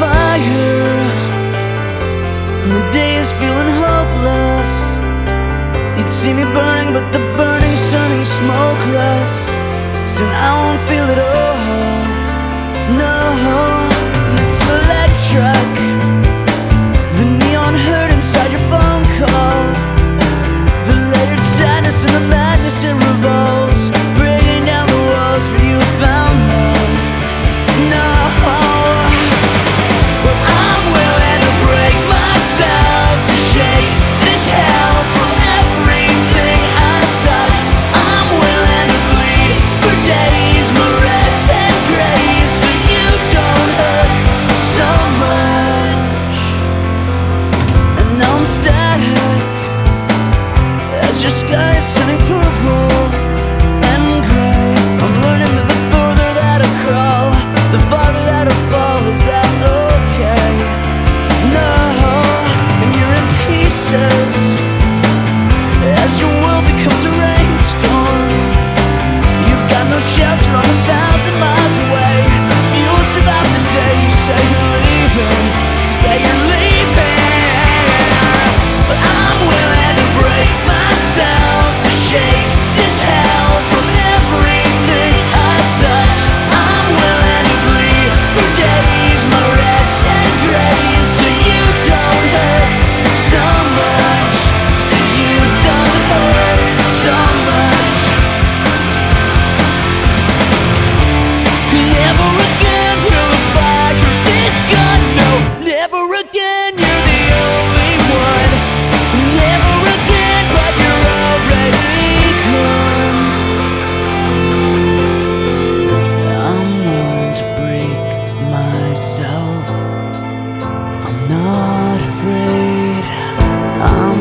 fire, and the day is feeling hopeless. You'd see me burning, but the burning's turning smokeless. Soon I won't feel it all, no. And it's electric, the neon hurt inside your phone call, the layered sadness and the madness it revolves, breaking down the walls where you found love, no. Well, I'm willing to break myself to shake this hell from everything I touch. I'm willing to bleed for days, Moretz and Grace, so you don't hurt so much. And now I'm static as your sky is turning purple and gray. I'm learning that the further that I crawl, the farther that I fall. Is that okay? No. And you're in pieces as your world becomes a rainstorm. You've got no shelter, I'm 1,000 miles away. You'll survive the day you say you're leaving, say you're leaving. But I'm willing to break myself to shake this hell from everything I touch. I'm willing to bleed for days, Moretz and Grace, so you don't hurt so much, so you don't hurt so much. Never again will I fire this gun, no. Never again, you're the only one. Never again, but you're already gone. I'm willing to break myself, I'm not afraid. I'm